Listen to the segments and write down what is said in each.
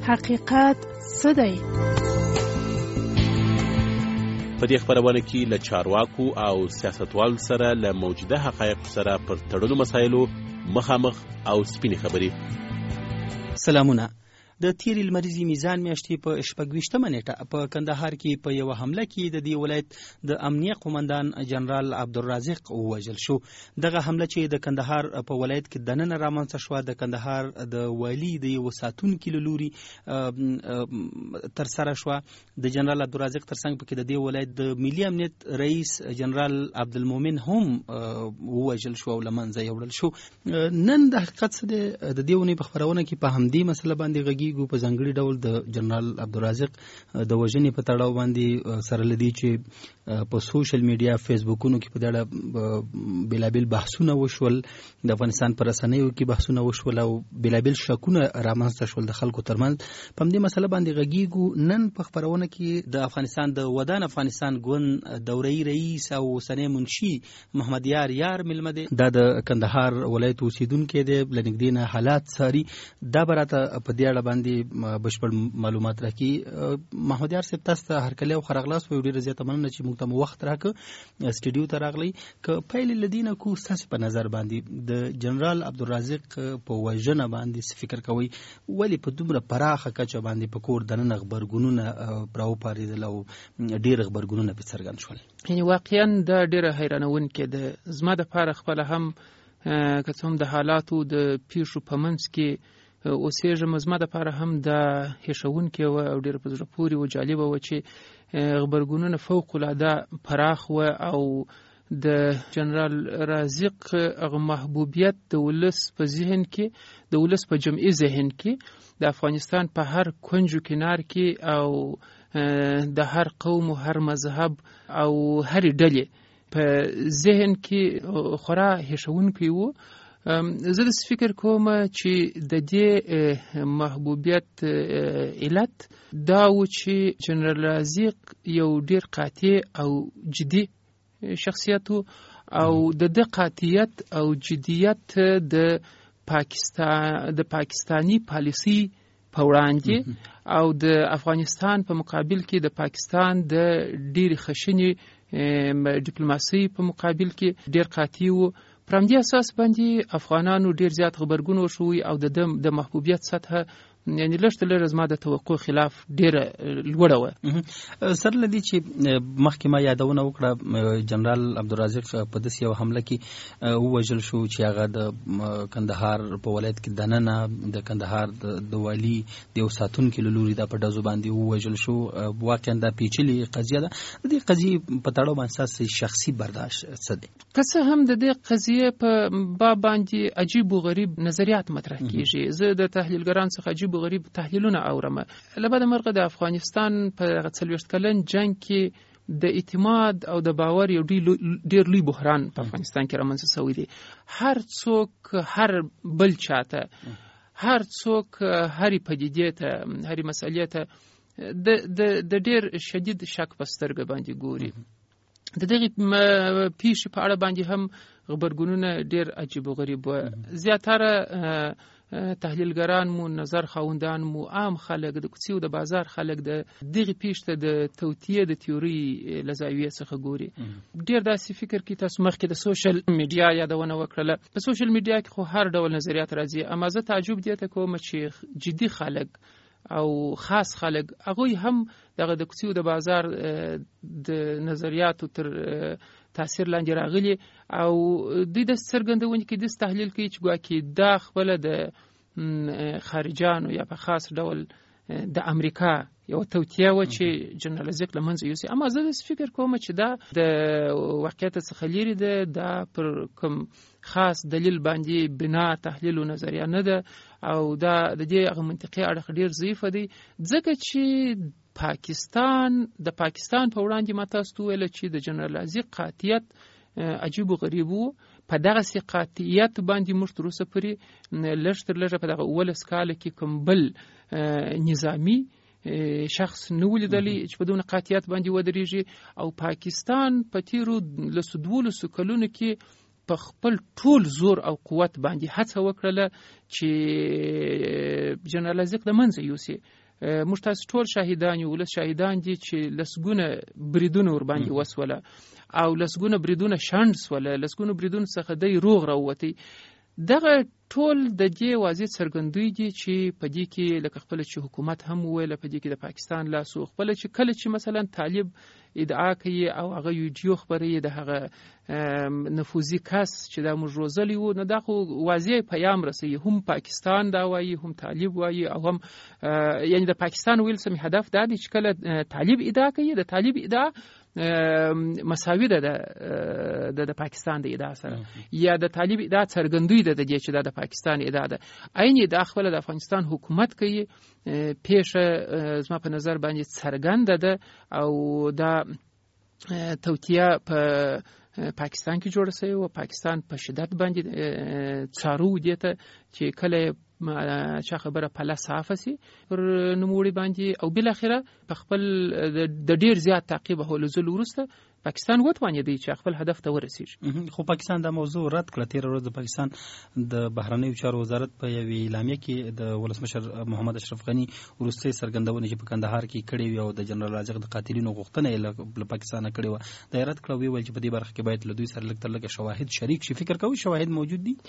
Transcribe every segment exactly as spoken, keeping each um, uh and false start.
حقیقت څه دی؟ په دې خبرونه کې له چارواکو او سیاستوالو سره له موجوده حقایقو سره پر تړلو مسایلو مخامخ او سپینې خبرې. سلامونه. د تیرې لمریزې میزان میاشتې په شپږ ویشتمه نیټه په کندهار کې په یوه حمله کې د دې ولایت د امنیه قومندان جنرال عبدالرازق ووژل شو. دغه حمله چې د کندهار په ولایت کې دننه رامنځته شوه د کندهار د والي د یو ساتونکي له لوري ترسره شوه. د جنرال عبدالرازق ترڅنګ پکې د دې ولایت د ملي امنیت رئیس جنرال عبدالمؤمن هم ووژل شو او له منځه یوړل شو. نن د حقیقت څه دی؟ د دې ونې په خپرونه کې په همدې مسله باندې غږیږو. په ځانګړي ډول د جنرال عبدالرازق د وژنې په تړاو باندې سره لدی چې په سوشل میډیا فیسبوکونو کې په دې اړه بېلابېل بحثونه وشول، د افغانستان په رسنیو کې بحثونه وشول او بېلابېل شکونه رامنځته شول د خلکو ترمنځ. په همدې مسله باندې غږیږو. نن په خپرونه کې د افغانستان د ودان افغانستان ګوند دوره‌ای رئیس او اوسنی منشي محمد یار یار مېلمه دی. دا د کندهار ولایت اوسیدونکی دی، له نږدې نه حالات څاري. دا به راته په دې اړه باندې بشپړ معلومات راکړي. محمد یار صاحب، تاسو ته هرکلی او ښه راغلاست. په ډېره زیاته مننه چې موږ ته مو وخت راکړ، سټډیو ته راغلی. که پیل له دې نه کوو، ستاسې په نظر باندې د جنرال عبدالرازق په وژنه باندې څه فکر کوئ؟ ولې په دومره پراخه کچه باندې په کور دننه غبرګونونه راوپارېدل او ډېر غبرګونونه پرې څرګند شول؟ یعنې واقعا دا ډېره حیرانوونکې ده. زما دپاره خپله هم که څه هم د حالاتو د پیښو په منځ کې اوسېږم، زما دپاره هم دا هیښوونکې وه او ډېره په زړه پورې و، جالبه وه چې غبرګونونه فوق العاده پراخ وه او د جنرال رازق هغه محبوبیت د ولس په ذهن کې، د ولس په جمعي ذهن کې، د افغانستان په هر کنج و کنار کې او د هر قوم و هر مذهب او هرې ډلې په ذهن کې خورا هیښوونکی و. زه داسې فکر کوم چې د دې محبوبیت علت دا و چې جنرال رازق یو ډېر قاطع او جدي شخصیت و او د ده قاطعیت او جدیت د پاکستان د پاکستانی پالیسي په وړاندې او د افغانستان په مقابل کې د پاکستان د ډېرې خشنې ډیپلوماسۍ په مقابل کې ډېر قاطع و. پر همدې اساس باندې افغانانو ډېر زیات غبرګون وښوی او د ده د محبوبیت سطحه یعنې لږ تر لږه زما د توقع خلاف ډېره لوړه وه. سره له دې چې مخکې ما یادونه وکړه جنرال عبدالرازق په داسې یوه حمله کې ووژل شو چې هغه د کندهار په ولایت کې دننه د کندهار د والي د یو ساتونکي له لوري دا په ډزو باندې ووژل شو. واقعا دا پیچلې قضیه ده. د دې قضیې په تړاو باندې ستاسې شخصي برداشت څه دی؟ که څه هم د دې قضیې په باب باندې عجیب و غریب نظریات مطرح کېږي. زه د تحلیلګران څخه عجیب و غریب تحلیلونه اورم. له بده مرغه د افغانستان په څلوېښت کلن جنګ کې د اعتماد او د باور یو ډېر لوی بحران په افغانستان کې رامنځته شوی دی. هر څوک هر بل چاته، هر څوک هرې پدیدې ته، هرې مسئلې ته د ډېر شدید شک په سترګه باندې ګوري. د دغې پیښې په اړه باندې هم غبرګونونه ډېر عجیب و غریب وه. زیاتره تحلیلګران مو، نظر خاوندان مو، عام خلک، د کوڅې او د بازار خلک د دغې پیښې ته د توطیې د تیورۍ له زاویې څخه ګوري. ډېر داسې فکر کې تاسو مخکې د سوشل میډیا یادونه وکړله. په سوشل میډیا کې خو هر ډول نظریات راځي، اما زه تعجب دې ته کوم چې جدي خلک او خاص خلک هغوی هم دغه د کوڅې او د بازار د نظریاتو تر تاثیر لاندې راغلي او دوی د څرګندونې کې داسې تحلیل کوي چې ګواکې دا خپله د خارجانو یا په خاص ډول د امریکا یو توطیه و چې جنرال رازق له منځه یوسي. اما زه داسې فکر کوم چې دا د واقعیت څخه لرې ده، دا پر کوم خاص دلیل باندې بنا تحلیل او نظریه نه ده او دا د دې هغه منطقي اړخ ډېر ضعیفه دی، ځکه چې پاکستان د پاکستان په وړاندې ما تاسو ته وویله چې د جنرال رازق قاطعیت عجیب و غریب و. په دغسې قاطعیت باندې موږ تر اوسه پورې لږ تر لږه په دغه اوولس کاله کې کوم بل نظامي شخص نه ولیدلی چې په دونه قاطعیت باندې ودرېږي او پاکستان په تیرو لسو دولسو کلونو کې په خپل ټول زور او قوت باندې هڅه وکړله چې جنرال ازیق د منځه یوسي. موږ تاسو ټول شاهدان یو، ولس شاهدان دي چې لسګونه بریدونه ور باندې وسوله او لسګونه بریدونه شنډ سوله، لسګونه بریدونه څخه دی روغ راووتی. دغه ټول د دې واضح څرګندوي دي چې په دې کې لکه خپل چې حکومت هم وویل په دې کې د پاکستان لاس او خپل چې کله چې مثلا طالب ادعا کوي او هغه ویډیو خبري د هغه نفوذي کس چې دا موږ روزلی وو، نو دا خو واضح پیام رسوي، هم پاکستان دا وایي هم طالب وایي او هم یعنی د پاکستان ویل سم هدف دا دی چې کله طالب ادعا کوي د طالب ادعا مساوي ده د د پاکستان د ادعا سره، یا د طالب ادعا څرګندوي ده د دې چې دا د پاکستان ادعا ده. عین ادعا خپل د افغانستان حکومت کوي، پیښه زما په نظر باندې څرګنده ده او دا توطیه په پاکستان کې جوړه شوې او پاکستان په شدت باندې څارو دي ته چې کله چا خبره پله صافه سي پر نوموړي باندې او بل اخره په خپل د ډیر زیات تعقیب او لزل ورسته پاکستان وتوانې دی چې خپل هدف ته ورسیږي. خو پاکستان دا موضوع رد کړه. تیر ورځ د پاکستان د بهرنیو چارو وزارت په یوې اعلامیه کې د ولسمشر محمد اشرف غني وروستۍ څرګندونه چې په کندهار کې کړې وي او د جنرال ازیق د قاتلینو غوښتنه یې له پاکستان کړې و، دا رد کړه. ویل چې په دې برخه کې باید له دوی سره لږ تر لږه شواهد شریک شي. فکر کوئ شواهد موجود دي؟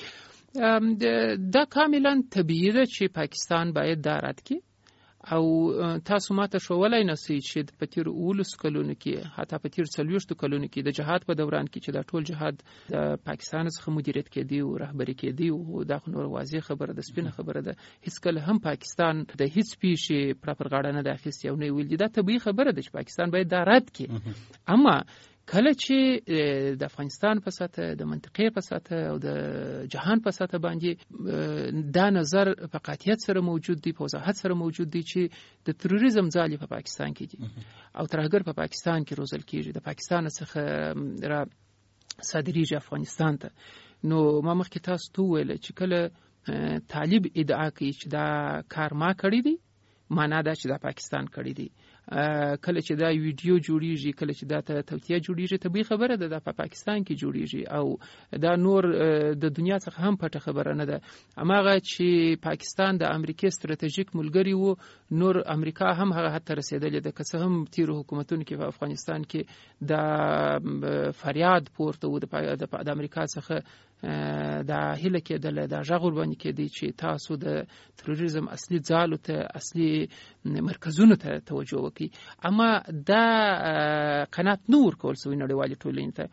دا کاملا طبیعي ده چې پاکستان باید دا رد کړي او تاسو ماته شولای نسی چې په تیر اولس کلونو کې حتی په تیر څلوېښتو کلونو کې د جهاد په دوران کې چې دا ټول جهاد د پاکستان څخه مدیریت کېدی او رهبري کېدی او دا خو نور واضح خبره ده، سپینه خبره ده. هیڅ کله هم پاکستان د هیڅ پیښې پر غاړه نه د اخیستي او نه ویل دا طبیعي خبره ده چې پاکستان باید دا رد کړي. اما کله چې د افغانستان په سطح، د منطقې په سطح او د جهان په سطح باندې دا نظر په قاطعیت سره موجود دی، په وضاحت سره موجود دی چې د تروریزم ځالې په پاکستان کې دي او ترهګر په پاکستان کې روزل کېږي، د پاکستان څخه را صادریږي افغانستان ته. نو ما مخکې تاسو ته وویل چې کله طالب ادعا کوي چې دا کار ما کړی دی، معنا دا چې دا پاکستان کړی دی. کله چې دا ویډیو جوړیږي، کله چې دا توطیه جوړیږي، طبیعي خبره ده دا په پاکستان کې جوړیږي او دا نور د دنیا څخه هم پټه خبره نه ده. هماغه چې پاکستان د امریکای ستراتیژیک ملګری وو، نور امریکا هم هغه حد ته رسیدلې ده، که څه هم تیرو حکومتونو کې په افغانستان کې دا فریاد پورته و د امریکا څخه دا هیله کېدله، دا غږ ورباندې کېدی چې تاسو د تروریزم اصلي ځالو ته، اصلي مرکزونو ته توجه وکړي. اما دا قناعت نه ورکول سوی نړیوالې ټولنې ته.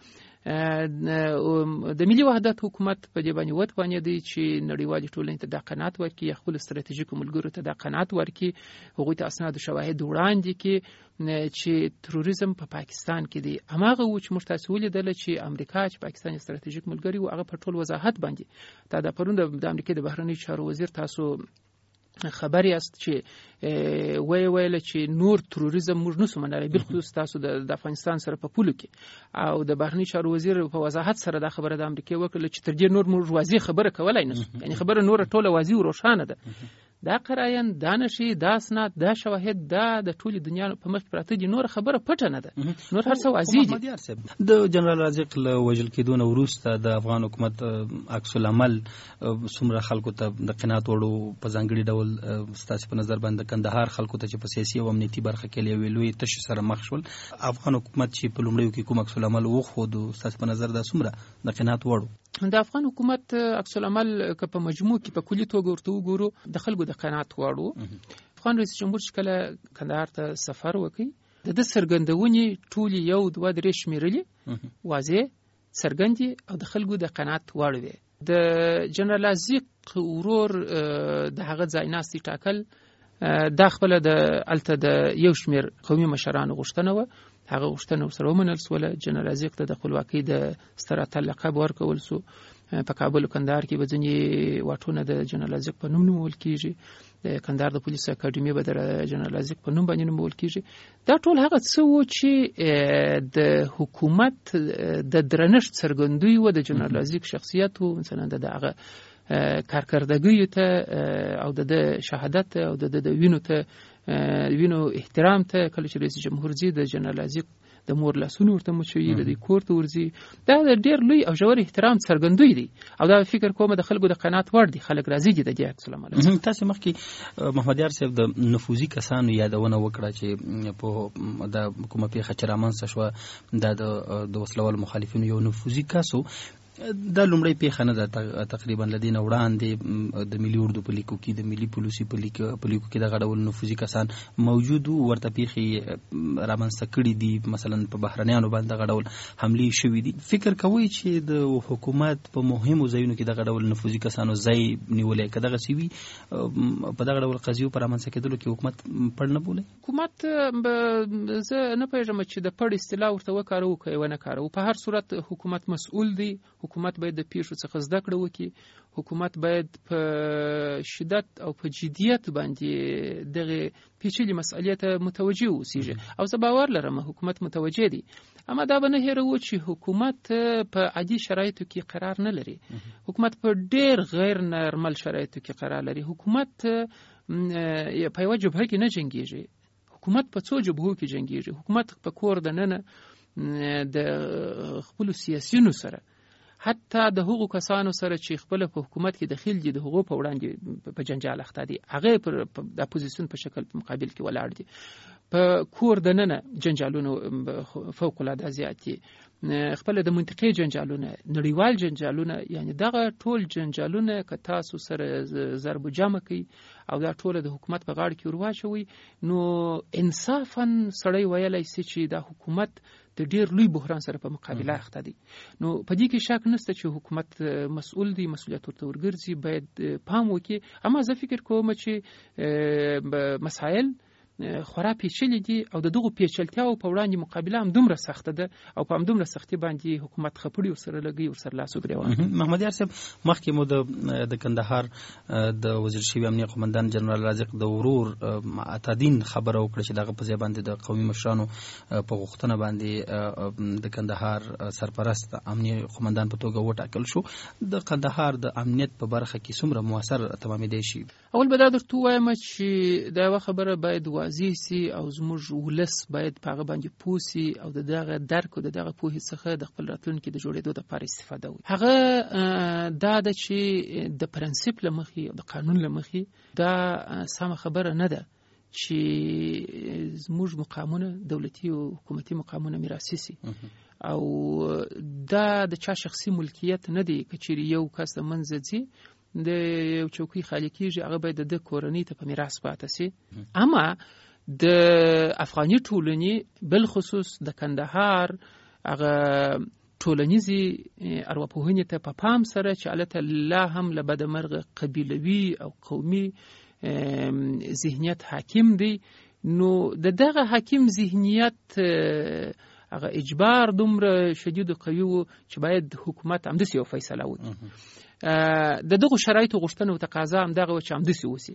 د ملي وحدت حکومت په دې باندې وتوانېدی چې نړیوالې ټولنې ته دا قناعت ورکړي، یا خپل ستراتیژیکو ملګرو ته دا قناعت ورکړي، هغوی ته اسناد او شواهد وړاندې کړي چې تروریزم په پاکستان کې دی. هماغه و چې موږ تاسو ولیدل چې امریکا چې پاکستان ستراتیژیک ملګری و، هغه په ټول وضاحت باندې دا د پرون د امریکا د بهرنیو چارو وزیر تاسو خبر یاست چې وی ویل چې نور تروریزم موږ نسو منلای، بالخصوص تاسو د افغانستان سره په پولو کې. او د بهرنیو چارو وزیر په وضاحت سره دا خبره د امریکا وکړه چې تر دې نور موږ واضح خبره کولای نسو، یعنی خبره نور ټوله واضح او روښانه ده. دا قراین، دا نشي، دا اسناد، دا شواهد، دا د ټولي دنیا په مخ پراته دي، نور خبره پټه نه ده، نور هر څه واضح دي. د جنرال ازیق له وژل کېدو نه وروسته د افغان حکومت عکس العمل څومره خلکو ته د قناعت وړو په ځانګړي ډول ستاسو په نظر باندې کندهار خلکو ته چې په سیاسي او امنیتي برخه کې لوي لوی تش سره مخ شول، افغان حکومت چې په لومړیو کې کوم عکس العمل وخوده ستاسو په نظر دا څومره د قناعت وړو؟ د افغان حکومت عکس العمل که په مجموع کې په کلي توګه ورته وګورو د خلکو د قناعت وړو. افغان رئیس جمهور چې کله کندهار ته سفر وکړي، د د څرګندونې ټولې یو دوه درې شمیرلې واضح څرګندې او د خلکو د قناعت وړ وي. د جنرال ازیق ورور د هغه ځای ناستي ټاکل دا خپله د الته د یو شمیر قومي مشرانو غوښتنه وه، هغه غوښتنه ورسره ومنل سوله. جنرال ازیق ته د خپلواکۍ د ستر اتل لقب ورکول سو. په کابل او کندهار کې به ځینې واټونه د جنرال ازیق په نوم نومول کېږي، د کندهار د پولیس اکاډمي به د جنرال ازیق په نوم باندې نومول کېږي. دا ټول هغه څه و چې د حکومت د درنښت څرګندوی و د جنرال ازیق شخصیت و، مثلا د هغه کارکردګیو ته او د شهادت او د وینو ته وینو احترام ته. کله چې رئیس جمهور زی د جنرال ازیق د مور لاسونه ورته مچوي، د دې کور ته ورځي. دا د ډېر لوی او ژور احترام څرګندوي دي او دا فکر کوم د خلکو د قناعت وړ دي. خلک راضي دي د دې عکس العمل. تاسو مخکې محمد یار صاحب د نفوذي کسانو یادونه وکړه چې په د کومه پیښه چې رامنځته شوه دا د وسلوال مخالفینو یو نفوذي کسو. دا لومړی پیښه نه ده، تقریبا لدین وړاندې د ملي اردو په لیکو کې د ملي پولیسي په لیکو کې دغه ډول نفوذي کسان موجود وو، ورته پیښې رامنځته کړي دي، مثلا په بهرنیانو باندې دغه ډول حملې شوي دي. فکر کوئ چې د حکومت په مهمو ځایونو کې دغه ډول نفوذي کسانو ځای نیولی که دغسې وي په دغه ډول قضیو په رامنځته کېدلو کې حکومت پړ نه بولي؟ حکومت زه نه پوهېږم چې د پړ اصطلاح ورته وکاروو که یې ونه کاروو. په هر صورت حکومت مسؤول دی، حکومت باید د پیښو څخه زده کړه وکړي، حکومت باید په شدت او په جدیت باندې دغه پیچلې مسئلې ته متوجه اوسیږي او زه باور لرم حکومت متوجه دی. اما دا به نه هېروو چې حکومت په عادي شرایطو کې قرار نه لري، حکومت په ډېر غیر نارمل شرایطو کې قرار لري. حکومت په یوه جبهه کې نه جنګېږي، حکومت په څو جبهو کې جنګېږي. حکومت په کور دننه د خپلو سیاسیونو سره، حتی د هغو کسانو سره چې خپل په حکومت کې دخیل دي، د هغو په وړاندې په جنجال اخته دي، هغه پر د اپوزیسیون په شکل په مقابل کې ولاړ دي. په کور دننه جنجالونه فوق العاده زیات دي، خپل د منطقې جنجالونه، نړیوال جنجالونه، یعنی دغه ټول جنجالونه که تاسو سره ضرب جمع کوي او دا ټول د حکومت په غاړه کې ورواچوي، نو انصافا سړی ویلی سي چې دا حکومت د ډېر لوی بحران سره په مقابله اخته دي. نو په دې کې شک نشته چې حکومت مسؤل دی، مسؤلیت ورته ورګرځي، باید پام وکړي. اما زه فکر کوم چې مسایل خورا پیچلي دي او د دغو پیچلتیاو په وړاندې مقابله هم دومره سخته ده او په همدومره سختي باندې حکومت خپړي ورسره لګي، ورسره لاس وګرېوه. محمد یار صاحب مخکې مو د کندهار د وزیر شوي امنیه قومندان جنرال رازق د ورور عطادین خبره وکړه چې دغه په ځای باندې د قومي مشرانو په غوښتنه باندې د کندهار سرپرست امنیه قومندان په توګه وټاکل شو. د کندهار د امنیت په برخه کې څومره مؤثر تمامېدی شي؟ اول به دا درته ووایم چې دا یوه خبره باید واضح سي او زموږ ولس باید په هغه باندې پوه سي او د دغه درک او د دغه پوهې څخه د خپل راتلونکي د جوړېدو دپاره استفاده وکړي. هغه دا ده چې د پرنسپ له مخې او د قانون له مخې دا سمه خبره نه ده چې زموږ مقامونه دولتي او حکومتي مقامونه میراثي سي او دا د چا شخصي ملکیت نه دی. که چیرې یو کس د منځه ځي د یو چوکۍ خالی کېږي، هغه باید د کورنۍ ته په میراث پاته سي. اما د افغاني ټولنې بالخصوص د کندهار هغه ټولنیزې ارواپوهنې ته په پام سره چې هلته لا هم له بدمرغه قبیلوي او قومي ذهنیت حاکم دی، نو د دغه حاکم ذهنیت هغه اجبار دومره شدید و قوي و چې باید حکومت همداسې یو فیصله وکړي. د دغو شرایطو غوښتنه او تقاضا همدغه وه چې همداسې وسي.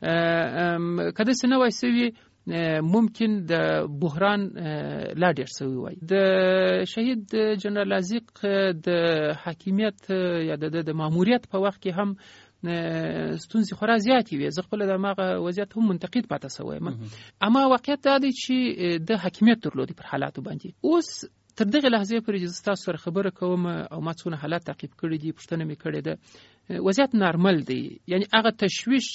که داسې نه وای سوي ممکن د بحران لا ډېر سوی وای. د شهید جنرال رازق د حاکمیت یا د ماموریت په وخت کې هم ستونزې خورا زیاتې وې. زه خپله د هماغه وضعیت هم منتقد پاته سوی یم. اما واقعیت دا دی چې د حاکمیت درلودي پر حالاتو باندې. اوس تر دغه لحظې پورې چې زه تاسو سره خبره کوم او ما څونه حالات تعقیب کړي دي، پوښتنه مې کړې ده، وضعیت نارمل دی. یعنی هغه تشویش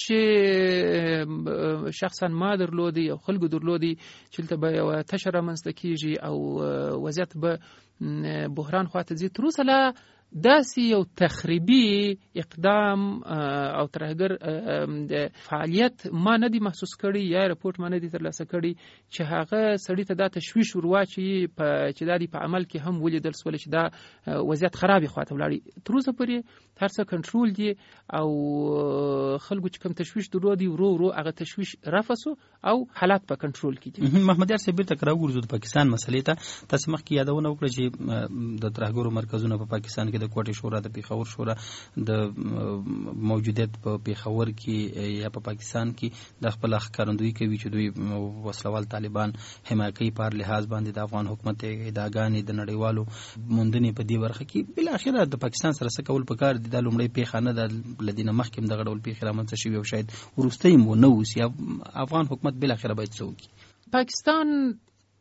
چې شخصا ما درلودي او خلکو درلودي چې دلته به یوه تشه رامنځته کېږي او وضعیت به بحران خواته ځي، تر اوسه لا داسې یو تخریبي اقدام او ترهګر فعالیت ما نه دی محسوس کړی یا رپورټ ما نه دی ترلاسه کړی چې هغه سړي ته دا تشویش ورواچي چې دا دی په عمل کې هم ولیدل سوله چې دا وضعیت خرابې خواته ولاړي. تر اوسه پورې هر څه کنټرول دی او خلکو چې کوم تشویش درلودي ورو ورو هغه تشویش رفع سو او حالات په کنټرول کې دي. محمد یار صاحب بیرته راوګرځو د پاکستان مسلې ته. تاسو مخکې یادونه وکړه چې د ترهګرو مرکزونه په پاکستان کې د کوټې شورا، د پیښور شورا، د موجودیت په پیښور کې یا په پاکستان کې د خپل ښکارندویي کوي چې دوی وسلوال طالبان حمایه کوي په هر لحاظ باندې د افغان حکومت ادعاګانې د نړیوالو موندنې په دې برخه کې. بالاخره د پاکستان سره څه کول پکار دي؟ دا لومړی پیښه نه ده، له دې نه مخکې هم دغه ډول پیښې رامنځته شوي او شاید وروستی هم ونه اوسي. افغان حکومت بالاخره باید څه وکړي؟ پاکستان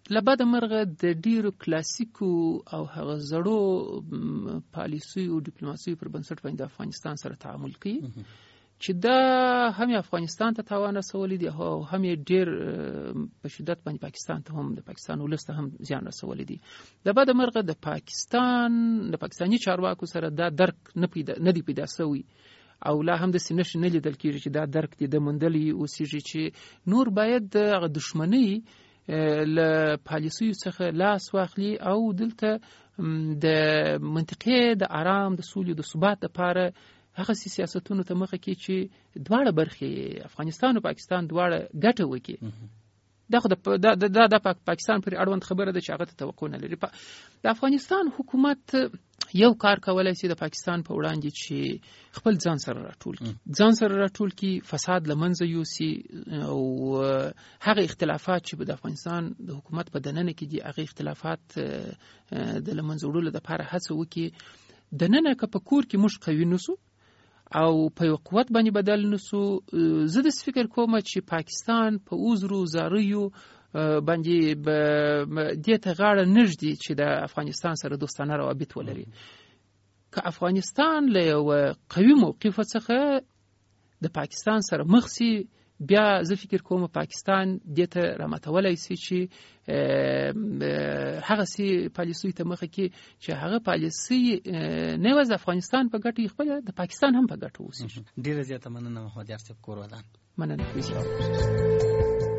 لبد مرغه د ډیرو کلاسیکو او هغه زړو پالیسي او ډیپلوماسي پر بنسټ باندې افغانستان سره تعامل کوي چې دا هم افغانستان ته تاوان رسولی دی او هم ډیر په شدت باندې پاکستان ته هم د پاکستان ولست هم زیان رسولی دی. د بعد مرغه د پاکستان د پاکستاني چارواکو سره دا درک نه پیدا نه دی پیدا شوی او لا هم د سینش نه لیدل کیږي چې دا درک دی د مندلي او سیږي چې نور باید د دښمنۍ ل پالیسیو څخه لاس واخلي او دلته د منطقې د آرام د سولې د ثبات لپاره هغه سیاستونو ته مخه کې چې دواړه برخې افغانستان او پاکستان دواړه ګټه وکړي. دا خو د د پاکستان پر اړوند خبره ده چې هغه ته توقع نه لري. د افغانستان حکومت یو کار کولای شي د پاکستان په وړاندې چې خپل ځان سره راټول کړي ځان سره راټول کړي فساد لمنځه یوسي او هغه اختلافات چې د افغانستان د حکومت په دننه کې دي هغه اختلافات د لمنځه وړلو لپاره هڅه وکړي. دننه که په کور کې موږ قوي نسو او په یو قوت باندې بدل نسو، زه د فکر کوم چې پاکستان په اوزرو زاریو باندې به دې ته غاړه نږدي چې د افغانستان سره دوستانه روابط ولري. که افغانستان له یو قوي موقف څخه د پاکستان سره مخ سي، بیا زه فکر کوم پاکستان دې ته راماتولای شي چې هغه سي پالیسي ته مخه کې چې هغه پالیسي نه وز افغانستان په ګټه خپل د پاکستان هم په ګټه وسی. ډیره زیاته مننه محمد یار صاحب کور ودان. مننه.